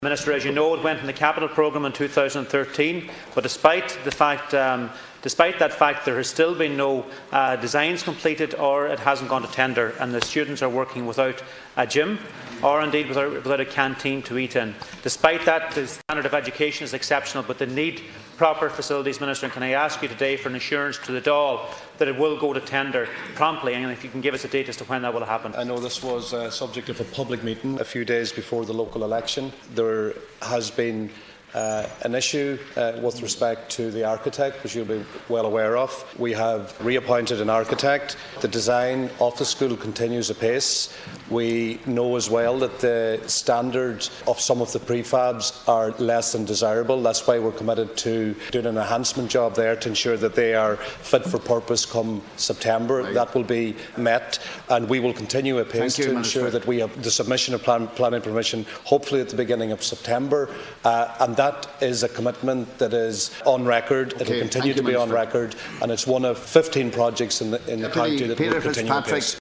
Minister, as you know, it went in the capital programme in 2013, but despite that fact, there has still been no designs completed, or it hasn't gone to tender, and the students are working without a gym or indeed without a canteen to eat in. Despite that, the standard of education is exceptional, but they need proper facilities, Minister. And can I ask you today for an assurance to the Dáil that it will go to tender promptly, and if you can give us a date as to when that will happen? I know this was subject of a public meeting a few days before the local election. There has been an issue with respect to the architect, which you'll be well aware of. We have reappointed an architect. The design of the school continues apace. We know as well that the standard of some of the prefabs are less than desirable. That's why we're committed to doing an enhancement job there to ensure that they are fit for purpose come September. Right. That will be met, and we will continue apace to ensure that we have the submission of planning permission hopefully at the beginning of September, and that is a commitment that is on record. It will continue to be on record, and it's one of 15 projects in the county that will continue apace.